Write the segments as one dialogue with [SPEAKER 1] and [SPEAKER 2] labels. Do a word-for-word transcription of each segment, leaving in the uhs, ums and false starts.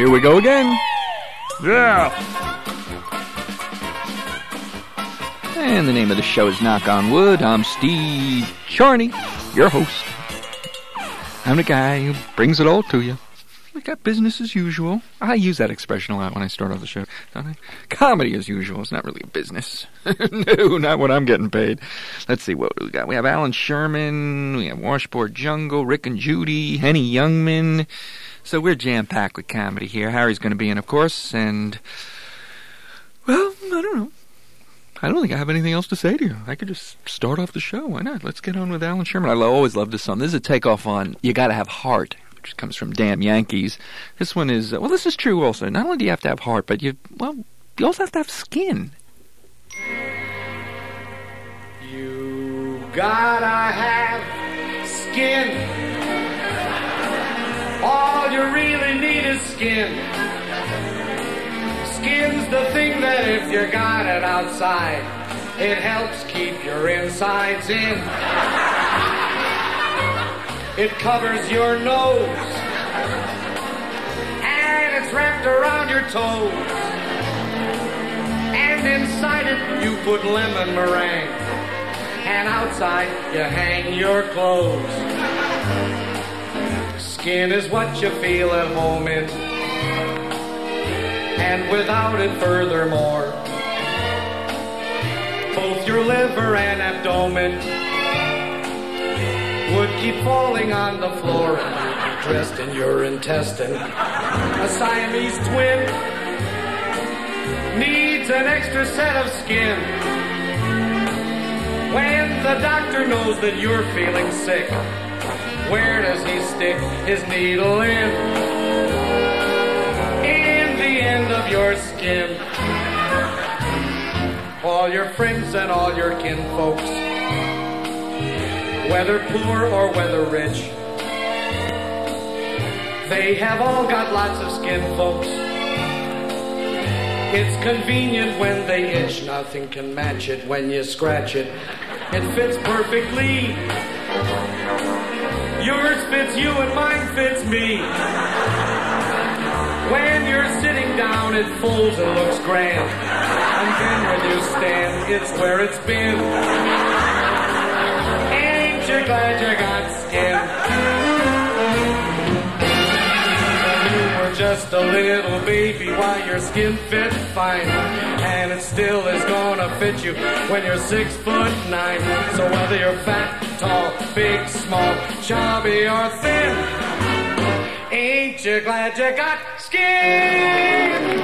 [SPEAKER 1] Here we go again. Yeah. And the name of the show is Knock on Wood. I'm Steve Charney, your host. I'm the guy who brings it all to you. We got business as usual. I use that expression a lot when I start off the show, don't I? Comedy as usual. It's not really a business. No, not when I'm getting paid. Let's see what we got. We have Alan Sherman. We have Washboard Jungle, Rick and Judy, Henny Youngman. So we're jam-packed with comedy here. Harry's going to be in, of course, and, well, I don't know. I don't think I have anything else to say to you. I could just start off the show. Why not? Let's get on with Alan Sherman. I lo- always love this song. This is a takeoff on You Gotta Have Heart, which comes from Damn Yankees. This one is, uh, well, this is true also. Not only do you have to have heart, but you, well, you also have to have skin.
[SPEAKER 2] You gotta have skin. All you really need is skin. Skin's the thing that if you got it outside, it helps keep your insides in. It covers your nose, and it's wrapped around your toes. And inside it you put lemon meringue, and outside you hang your clothes. Skin is what you feel at home in, and without it furthermore, both your liver and abdomen would keep falling on the floor and dressed in your intestine. A Siamese twin needs an extra set of skin. When the doctor knows that you're feeling sick, where does he stick his needle in? In the end of your skin. All your friends and all your kinfolks, whether poor or whether rich, they have all got lots of skin, folks. It's convenient when they itch. Nothing can match it when you scratch it. It fits perfectly. Yours fits you and mine fits me. When you're sitting down, it folds and looks grand. And then when you stand, it's where it's been. Ain't you glad you got skin? You were just a little baby while your skin fit fine. And it still is gonna fit you when you're six foot nine. So whether you're fat, tall, big, small, chubby or thin, ain't you glad you got skin?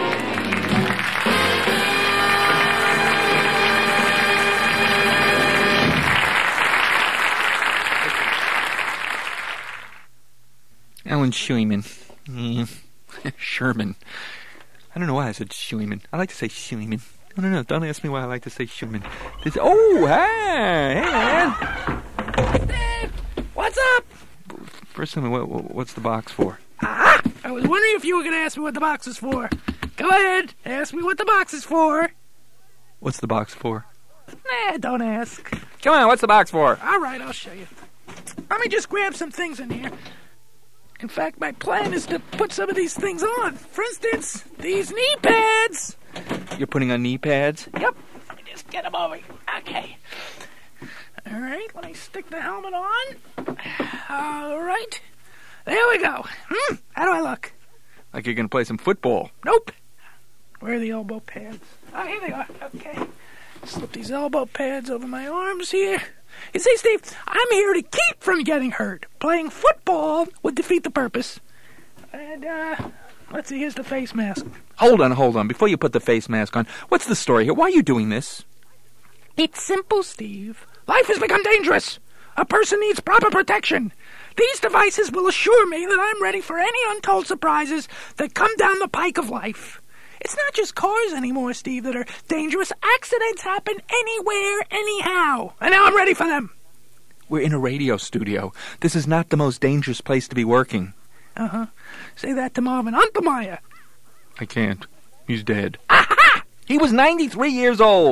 [SPEAKER 1] Alan Sherman. Mm. Sherman. I don't know why I said Sherman. I like to say Sherman. I don't know. Don't ask me why I like to say Sherman. This, oh, hey, hey, man.
[SPEAKER 3] Dave, what's up?
[SPEAKER 1] First, tell me, what, what's the box for?
[SPEAKER 3] Ah, I was wondering if you were going to ask me what the box is for. Go ahead, ask me what the box is for.
[SPEAKER 1] What's the box for?
[SPEAKER 3] Nah, don't ask.
[SPEAKER 1] Come on, what's the box for?
[SPEAKER 3] All right, I'll show you. Let me just grab some things in here. In fact, my plan is to put some of these things on. For instance, these knee pads.
[SPEAKER 1] You're putting on knee pads?
[SPEAKER 3] Yep. Let me just get them over here. Okay. All right, let me stick the helmet on. All right. There we go. Hmm, how do I look?
[SPEAKER 1] Like you're going to play some football.
[SPEAKER 3] Nope. Where are the elbow pads? Oh, here they are. Okay. Slip these elbow pads over my arms here. You see, Steve, I'm here to keep from getting hurt. Playing football would defeat the purpose. And, uh, let's see, here's the face mask.
[SPEAKER 1] Hold on, hold on. Before you put the face mask on, what's the story here? Why are you doing this?
[SPEAKER 3] It's simple, Steve. Life has become dangerous. A person needs proper protection. These devices will assure me that I'm ready for any untold surprises that come down the pike of life. It's not just cars anymore, Steve, that are dangerous. Accidents happen anywhere, anyhow. And now I'm ready for them.
[SPEAKER 1] We're in a radio studio. This is not the most dangerous place to be working.
[SPEAKER 3] Uh-huh. Say that to Marvin Untermeyer.
[SPEAKER 1] I can't. He's dead.
[SPEAKER 3] Aha!
[SPEAKER 1] He was ninety-three years old.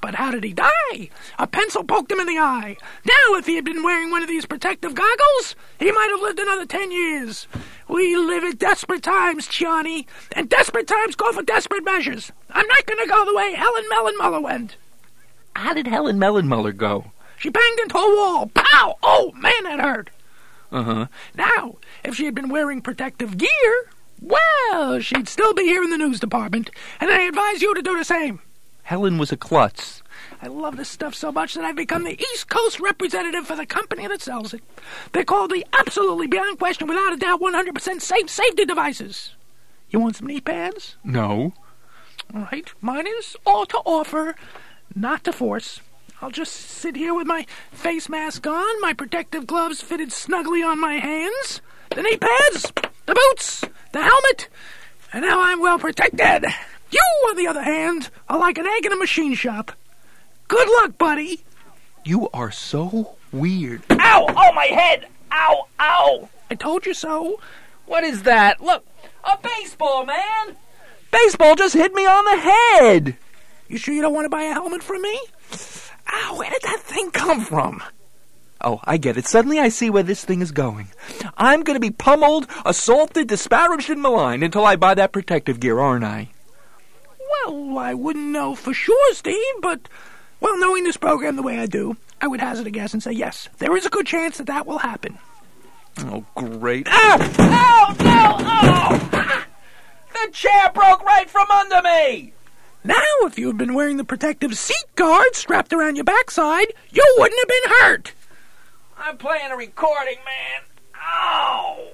[SPEAKER 3] But how did he die? A pencil poked him in the eye. Now, if he had been wearing one of these protective goggles, he might have lived another ten years. We live in desperate times, Johnny, and desperate times call for desperate measures. I'm not going to go the way Helen Mellon Muller went.
[SPEAKER 1] How did Helen Mellon Muller go?
[SPEAKER 3] She banged into a wall. Pow! Oh, man, that hurt.
[SPEAKER 1] Uh-huh.
[SPEAKER 3] Now, if she had been wearing protective gear, well, she'd still be here in the news department, and I advise you to do the same.
[SPEAKER 1] Helen was a klutz.
[SPEAKER 3] I love this stuff so much that I've become the East Coast representative for the company that sells it. They're called the absolutely, beyond question, without a doubt, one hundred percent safe safety devices. You want some knee pads?
[SPEAKER 1] No.
[SPEAKER 3] All right. Mine is all to offer, not to force. I'll just sit here with my face mask on, my protective gloves fitted snugly on my hands, the knee pads, the boots, the helmet, and now I'm well protected. You, on the other hand, are like an egg in a machine shop. Good luck, buddy.
[SPEAKER 1] You are so weird.
[SPEAKER 4] Ow! Oh, my head! Ow! Ow!
[SPEAKER 3] I told you so.
[SPEAKER 4] What is that? Look, a baseball, man!
[SPEAKER 1] Baseball just hit me on the head!
[SPEAKER 3] You sure you don't want to buy a helmet from me? Ow, where did that thing come from?
[SPEAKER 1] Oh, I get it. Suddenly I see where this thing is going. I'm going to be pummeled, assaulted, disparaged, and maligned until I buy that protective gear, aren't I?
[SPEAKER 3] Well, I wouldn't know for sure, Steve, but, well, knowing this program the way I do, I would hazard a guess and say yes, there is a good chance that that will happen.
[SPEAKER 1] Oh, great.
[SPEAKER 4] Ow! Ow! No! Oh! The chair broke right from under me!
[SPEAKER 3] Now, if you had been wearing the protective seat guard strapped around your backside, you wouldn't have been hurt.
[SPEAKER 4] I'm playing a recording, man. Ow!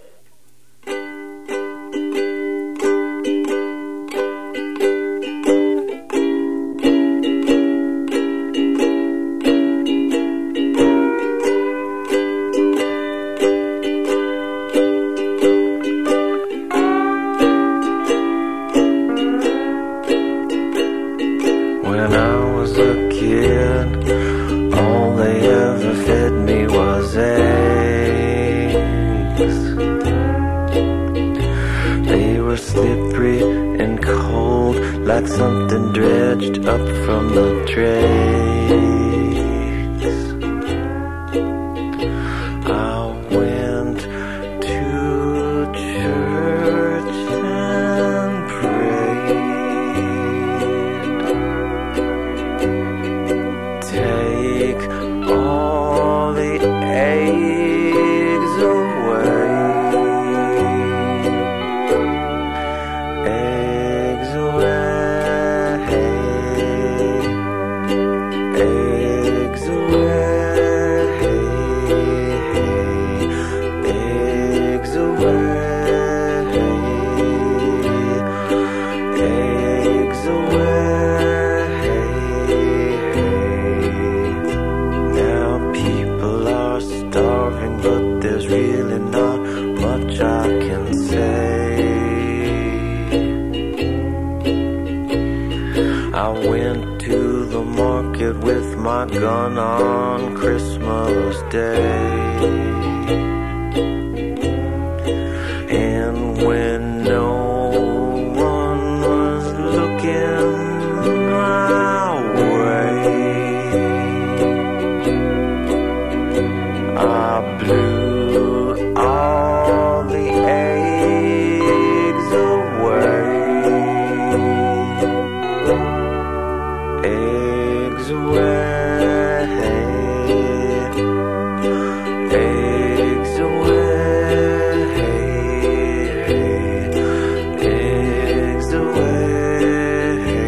[SPEAKER 5] When I was a kid, all they ever fed me was eggs. They were slippery and cold, like something dredged up from the trace. I went to church and prayed. Take all the eggs away. Eggs away. Eggs away. Eggs away. Eggs away. Now people are starving, but there's really not much I can say. I went to the market with my gun on Christmas Day. And when no one was looking my way, I blew all the eggs away. Eggs away. Eggs away. Eggs away.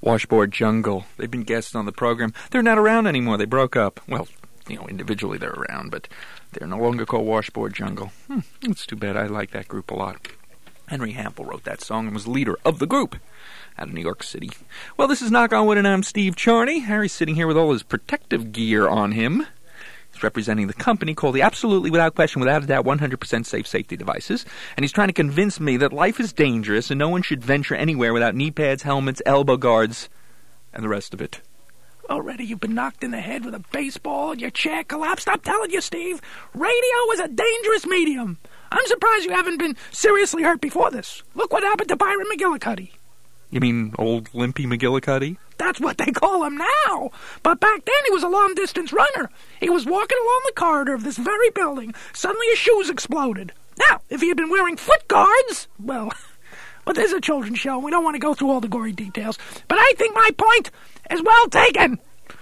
[SPEAKER 1] Washboard Jungle. They've been guests on the program. They're not around anymore. They broke up. Well, you know, individually they're around, but they're no longer called Washboard Jungle. Hmm, it's too bad. I like that group a lot. Henry Hample wrote that song and was leader of the group out of New York City. Well, this is Knock on Wood, and I'm Steve Charney. Harry's sitting here with all his protective gear on him. He's representing the company called the Absolutely, Without Question, Without a Doubt, one hundred percent Safe Safety Devices, and he's trying to convince me that life is dangerous and no one should venture anywhere without knee pads, helmets, elbow guards, and the rest of it.
[SPEAKER 3] Already you've been knocked in the head with a baseball and your chair collapsed. I'm telling you, Steve, radio is a dangerous medium. I'm surprised you haven't been seriously hurt before this. Look what happened to Byron McGillicuddy.
[SPEAKER 1] You mean old Limpy McGillicuddy?
[SPEAKER 3] That's what they call him now. But back then he was a long-distance runner. He was walking along the corridor of this very building. Suddenly his shoes exploded. Now, if he had been wearing foot guards, well, but this is a children's show. We don't want to go through all the gory details. But I think my point is well taken.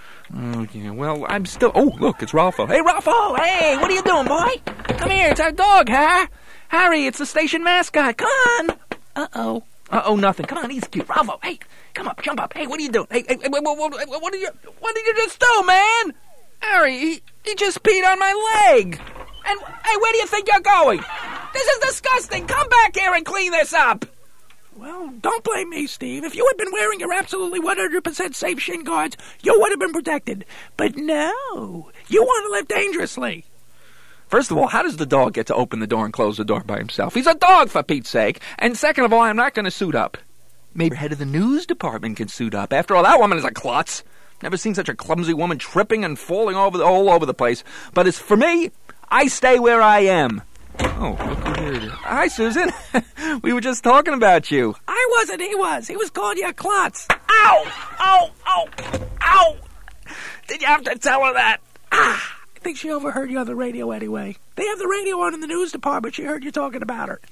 [SPEAKER 1] Oh, yeah, well, I'm still... Oh, look, it's Ralpho. Hey, Ralpho!
[SPEAKER 4] Hey, what are you doing, boy? Come here, it's our dog, huh? Harry, it's the station mascot. Come on. Uh-oh. Uh-oh, nothing. Come on, he's cute. Ralpho, hey, come up, jump up. Hey, what are you doing? Hey, hey, what, what, what, what, did you, what did you just do, man? Harry, he, he just peed on my leg. And, hey, where do you think you're going? This is disgusting. Come back here and clean this up.
[SPEAKER 3] Well, don't blame me, Steve. If you had been wearing your absolutely one hundred percent safe shin guards, you would have been protected. But no, you want to live dangerously.
[SPEAKER 1] First of all, how does the dog get to open the door and close the door by himself? He's a dog, for Pete's sake. And second of all, I'm not going to suit up. Maybe the head of the news department can suit up. After all, that woman is a klutz. Never seen such a clumsy woman tripping and falling over the, all over the place. But as for me, I stay where I am. Oh, look who here it is. Hi, Susan. We were just talking about you.
[SPEAKER 3] I wasn't, he was. He was calling you a klutz.
[SPEAKER 4] Ow! Ow! Ow! Ow! Did you have to tell her that?
[SPEAKER 3] Ah! I think she overheard you on the radio anyway. They have the radio on in the news department. She heard you talking about her.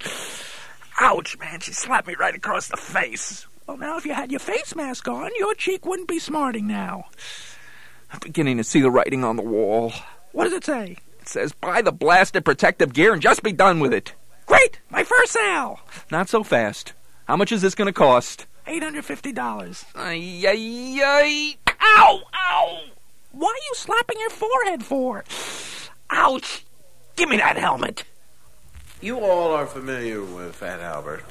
[SPEAKER 4] Ouch, man. She slapped me right across the face.
[SPEAKER 3] Well, now, if you had your face mask on, your cheek wouldn't be smarting now.
[SPEAKER 1] I'm beginning to see the writing on the wall.
[SPEAKER 3] What does it say?
[SPEAKER 1] It says, buy the blasted protective gear and just be done with it.
[SPEAKER 3] Great! My first sale!
[SPEAKER 1] Not so fast. How much is this going to cost?
[SPEAKER 3] eight hundred fifty dollars.
[SPEAKER 1] Ay, ay, ay.
[SPEAKER 4] Ow! Ow!
[SPEAKER 3] What are you slapping your forehead for?
[SPEAKER 4] Ouch! Give me that helmet.
[SPEAKER 6] You all are familiar with Fat Albert.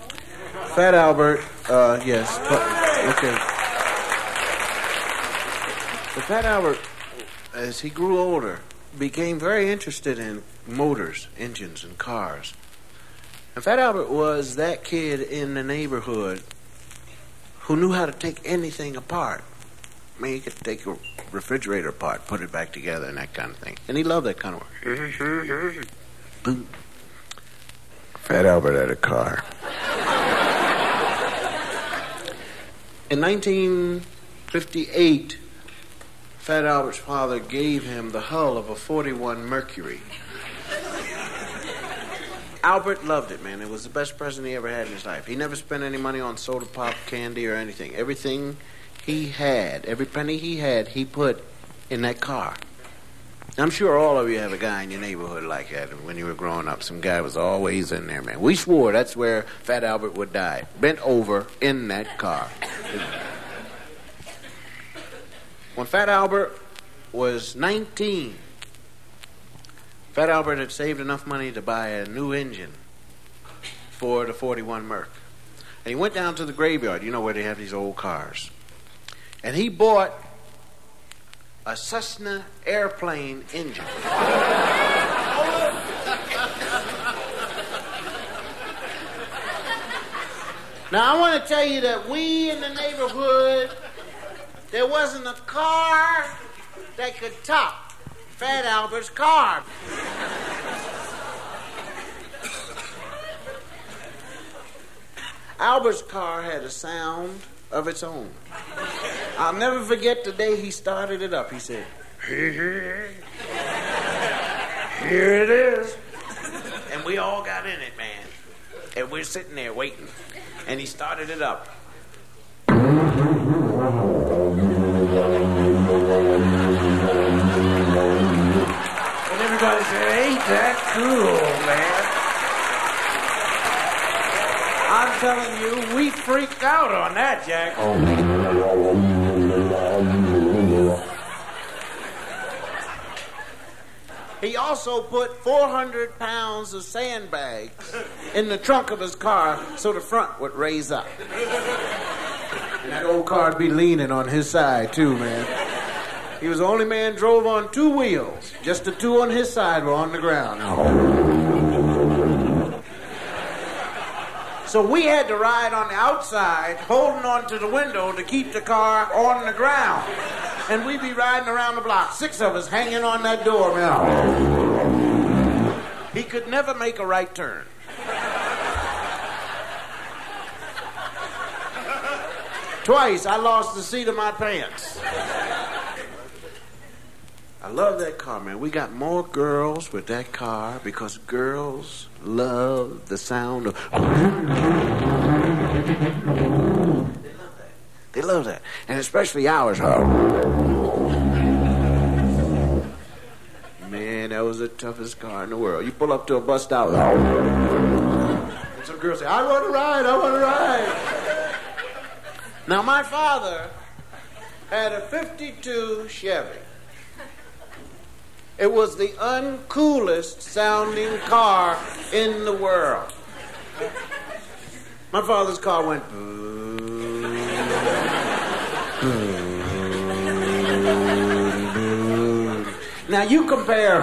[SPEAKER 6] Fat Albert, uh, yes. But, okay. But Fat Albert, as he grew older, became very interested in motors, engines, and cars. And Fat Albert was that kid in the neighborhood who knew how to take anything apart. I mean, he could take a refrigerator apart, put it back together, and that kind of thing. And he loved that kind of work. Boom. Fat Albert had a car. In nineteen fifty-eight, Fat Albert's father gave him the hull of a forty-one Mercury. Albert loved it, man. It was the best present he ever had in his life. He never spent any money on soda pop, candy, or anything. Everything he had, every penny he had, he put in that car. I'm sure all of you have a guy in your neighborhood like that. When you were growing up, some guy was always in there, man. We swore that's where Fat Albert would die, bent over in that car. When Fat Albert was nineteen, Fat Albert had saved enough money to buy a new engine for the forty-one Merc. And he went down to the graveyard, you know where they have these old cars. And he bought a Cessna airplane engine. Now, I want to tell you that we in the neighborhood, there wasn't a car that could top Fat Albert's car. Albert's car had a sound of its own. I'll never forget the day he started it up. He said, here it is. And we all got in it, man. And we're sitting there waiting. And he started it up. And everybody said, ain't that cool, man? I'm telling you, we freaked out on that, Jack. He also put four hundred pounds of sandbags in the trunk of his car so the front would raise up. And that old car would be leaning on his side, too, man. He was the only man drove on two wheels. Just the two on his side were on the ground. So we had to ride on the outside, holding on to the window to keep the car on the ground. And we'd be riding around the block, six of us hanging on that door, man. He could never make a right turn. Twice I lost the seat of my pants. I love that car, man. We got more girls with that car because girls love the sound of... They love that. They love that. And especially ours. Man, that was the toughest car in the world. You pull up to a bus stop. And some girls say, I want to ride, I want to ride. Now, my father had a fifty-two Chevy. It was the uncoolest sounding car in the world. My father's car went boo, boo, boo. Now you compare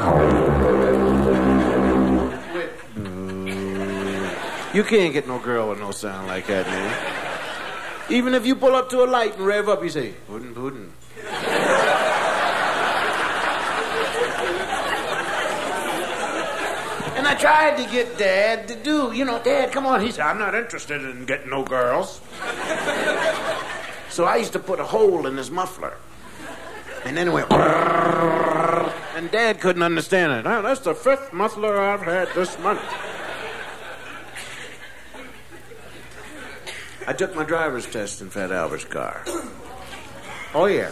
[SPEAKER 6] with boo. You can't get no girl with no sound like that, man. Even if you pull up to a light and rev up, you say, puddin', puddin'. And I tried to get Dad to do, you know, Dad, come on. He said, I'm not interested in getting no girls. So I used to put a hole in his muffler. And then it went, and Dad couldn't understand it. Oh, that's the fifth muffler I've had this month. I took my driver's test in Fat Albert's car. Oh, yeah.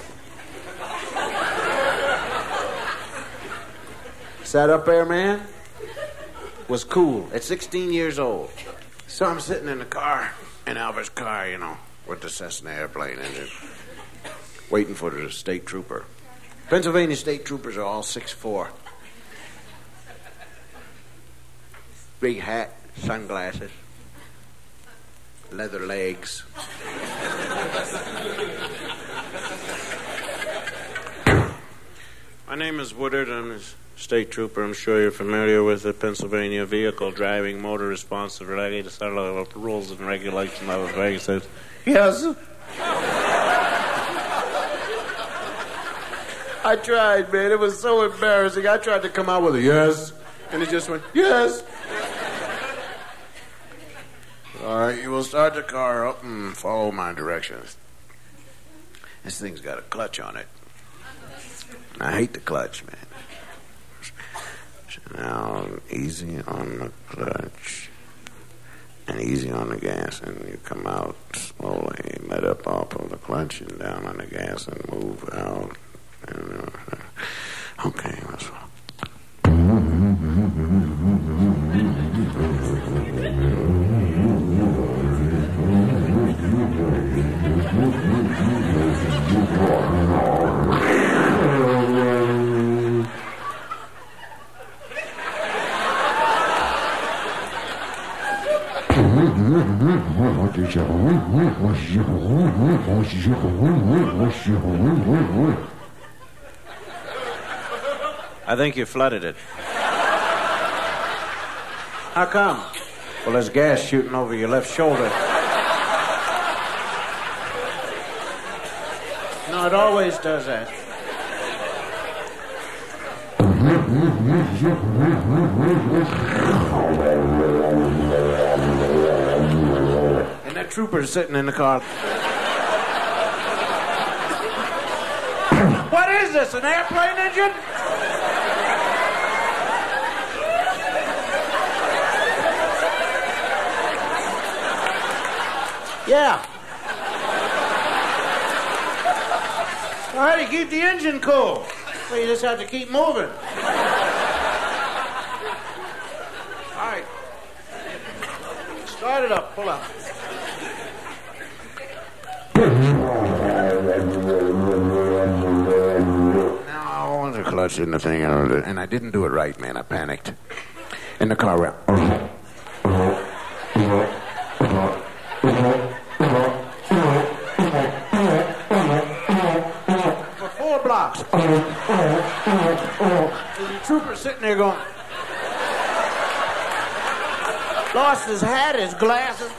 [SPEAKER 6] Sat up there, man. Was cool at sixteen years old. So I'm sitting in the car, in Albert's car, you know, with the Cessna airplane engine, waiting for the state trooper. Pennsylvania state troopers are all six foot four. Big hat, sunglasses, leather legs. My name is Woodard. I'm a state trooper. I'm sure you're familiar with the Pennsylvania Vehicle Driving Motor Responsibility Rules and Regulations. I was very says, yes. I tried, man. It was so embarrassing. I tried to come out with a yes, and it just went, yes. All right, you will start the car up and follow my directions. This thing's got a clutch on it. I hate the clutch, man. So now, easy on the clutch and easy on the gas, and you come out slowly, let up off of the clutch and down on the gas and move out. And, uh, okay, that's all. I think you flooded it. How come? Well, there's gas shooting over your left shoulder. No, it always does that. And that trooper's sitting in the car. What is this, an airplane engine? Yeah. Well, how do you keep the engine cool? Well, you just have to keep moving. All right. Start it up. Pull up. Now I want to clutch in the thing, and I didn't do it right, man. I panicked. In the car wrap. For four blocks. The trooper sitting there going. Lost his hat, his glasses.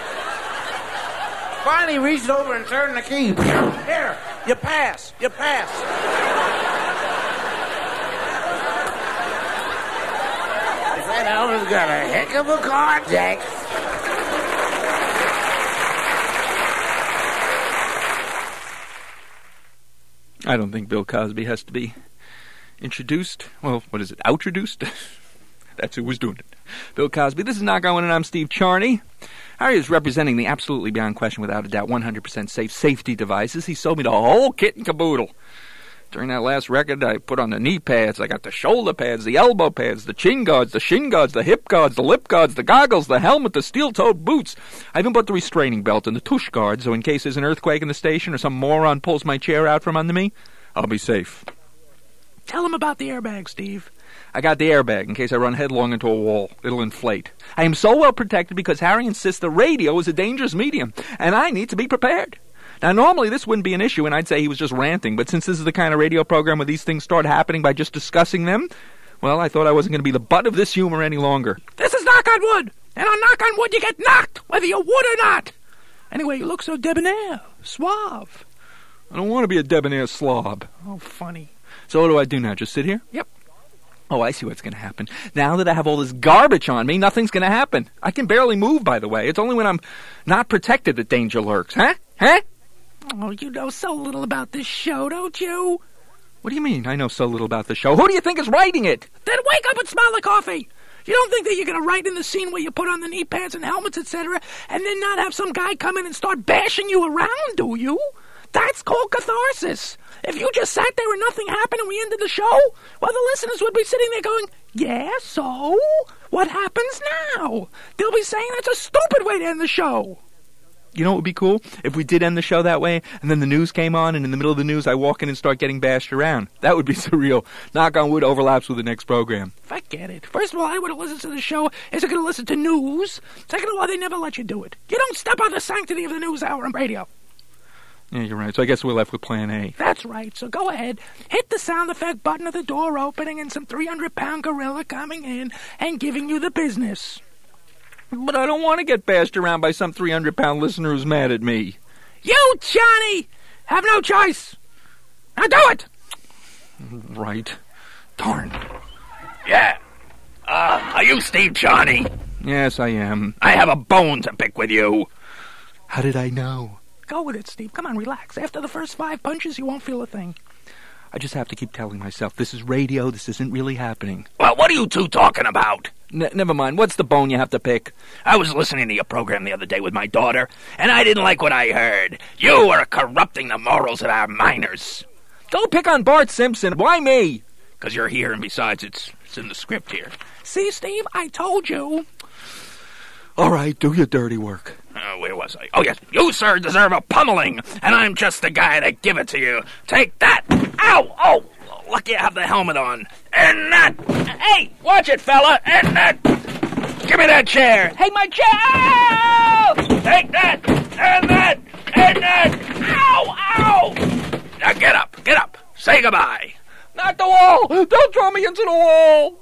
[SPEAKER 6] Finally reached over and turned the key. Here, you pass, you pass. That Elvis got a heck of a car, Jack.
[SPEAKER 1] I don't think Bill Cosby has to be introduced. Well, what is it? Outroduced? That's who was doing it. Bill Cosby. This is Knock On Wood, and I'm Steve Charney. Harry is representing the absolutely beyond question, without a doubt, one hundred percent safe safety devices. He sold me the whole kit and caboodle. During that last record, I put on the knee pads, I got the shoulder pads, the elbow pads, the chin guards, the shin guards, the hip guards, the lip guards, the goggles, the helmet, the steel-toed boots. I even put the restraining belt and the tush guard, so in case there's an earthquake in the station or some moron pulls my chair out from under me, I'll be safe.
[SPEAKER 3] Tell him about the airbag, Steve.
[SPEAKER 1] I got the airbag in case I run headlong into a wall. It'll inflate. I am so well protected because Harry insists the radio is a dangerous medium, and I need to be prepared. Now, normally this wouldn't be an issue, and I'd say he was just ranting, but since this is the kind of radio program where these things start happening by just discussing them, well, I thought I wasn't going to be the butt of this humor any longer.
[SPEAKER 3] This is Knock on Wood, and on Knock on Wood you get knocked, whether you would or not. Anyway, you look so debonair, suave.
[SPEAKER 1] I don't want to be a debonair slob.
[SPEAKER 3] Oh, funny.
[SPEAKER 1] So what do I do now, just sit here?
[SPEAKER 3] Yep.
[SPEAKER 1] Oh, I see what's going to happen. Now that I have all this garbage on me, nothing's going to happen. I can barely move, by the way. It's only when I'm not protected that danger lurks. Huh? Huh?
[SPEAKER 3] Oh, you know so little about this show, don't you?
[SPEAKER 1] What do you mean, I know so little about the show? Who do you think is writing it?
[SPEAKER 3] Then wake up and smell the coffee. You don't think that you're going to write in the scene where you put on the knee pads and helmets, et cetera, and then not have some guy come in and start bashing you around, do you? That's called catharsis. If you just sat there and nothing happened and we ended the show, well, the listeners would be sitting there going, yeah, so? What happens now? They'll be saying that's a stupid way to end the show.
[SPEAKER 1] You know what would be cool? If we did end the show that way, and then the news came on, and in the middle of the news I walk in and start getting bashed around. That would be surreal. Knock on Wood overlaps with the next program.
[SPEAKER 3] Forget it. First of all, I would have listened to the show. Isn't going to listen to news. Second of all, they never let you do it. You don't step on the sanctity of the news hour on radio.
[SPEAKER 1] Yeah, you're right. So I guess we're left with plan A.
[SPEAKER 3] That's right. So go ahead, hit the sound effect button of the door opening and some three hundred pound gorilla coming in and giving you the business.
[SPEAKER 1] But I don't want to get bashed around by some three hundred pound listener who's mad at me.
[SPEAKER 3] You, Johnny, have no choice. Now do it.
[SPEAKER 1] Right. Darn.
[SPEAKER 4] Yeah. Uh, are you Steve Johnny?
[SPEAKER 1] Yes, I am.
[SPEAKER 4] I have a bone to pick with you.
[SPEAKER 1] How did I know?
[SPEAKER 3] Go with it, Steve. Come on, relax. After the first five punches, you won't feel a thing.
[SPEAKER 1] I just have to keep telling myself, this is radio, this isn't really happening.
[SPEAKER 4] Well, what are you two talking about?
[SPEAKER 1] N- never mind. What's the bone you have to pick?
[SPEAKER 4] I was listening to your program the other day with my daughter, and I didn't like what I heard. You are corrupting the morals of our minors.
[SPEAKER 1] Don't pick on Bart Simpson. Why me?
[SPEAKER 4] Because you're here, and besides, it's, it's in the script here.
[SPEAKER 3] See, Steve, I told you.
[SPEAKER 1] All right, do your dirty work.
[SPEAKER 4] Uh, where was I? Oh, yes. You, sir, deserve a pummeling, and I'm just the guy to give it to you. Take that. Ow! Oh, lucky I have the helmet on. And that. Hey, watch it, fella. And that. Give me that chair. Hey, my chair. Ow! Take that. And that. And that. Ow! Ow! Now get up. Get up. Say goodbye.
[SPEAKER 1] Not the wall. Don't throw me into the wall.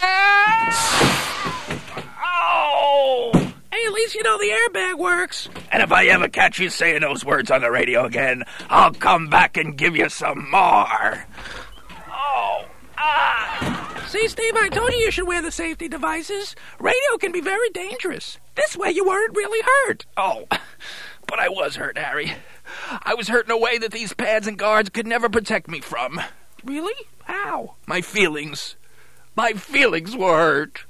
[SPEAKER 4] Ow!
[SPEAKER 3] Hey, at least you know the airbag works.
[SPEAKER 4] And if I ever catch you saying those words on the radio again, I'll come back and give you some more. Oh, ah.
[SPEAKER 3] See, Steve, I told you you should wear the safety devices. Radio can be very dangerous. This way you weren't really hurt.
[SPEAKER 4] Oh, but I was hurt, Harry. I was hurt in a way that these pads and guards could never protect me from.
[SPEAKER 3] Really? How?
[SPEAKER 4] My feelings. My feelings were hurt.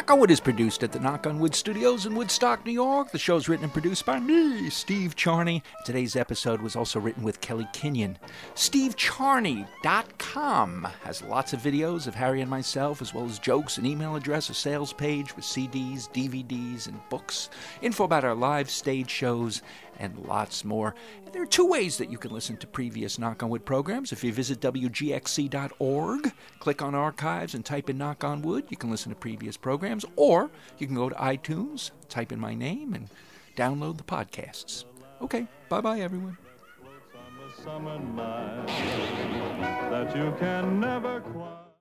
[SPEAKER 1] Knock on Wood is produced at the Knock on Wood Studios in Woodstock, New York. The show's written and produced by me, Steve Charney. Today's episode was also written with Kelly Kenyon. Steve Charney dot com has lots of videos of Harry and myself, as well as jokes, an email address, a sales page with C Ds, D V Ds, and books, info about our live stage shows, and lots more. And there are two ways that you can listen to previous Knock on Wood programs. If you visit W G X C dot org, click on Archives, and type in Knock on Wood, you can listen to previous programs, or you can go to iTunes, type in my name, and download the podcasts. Okay, bye-bye, everyone.
[SPEAKER 7] Summer night that you can never quite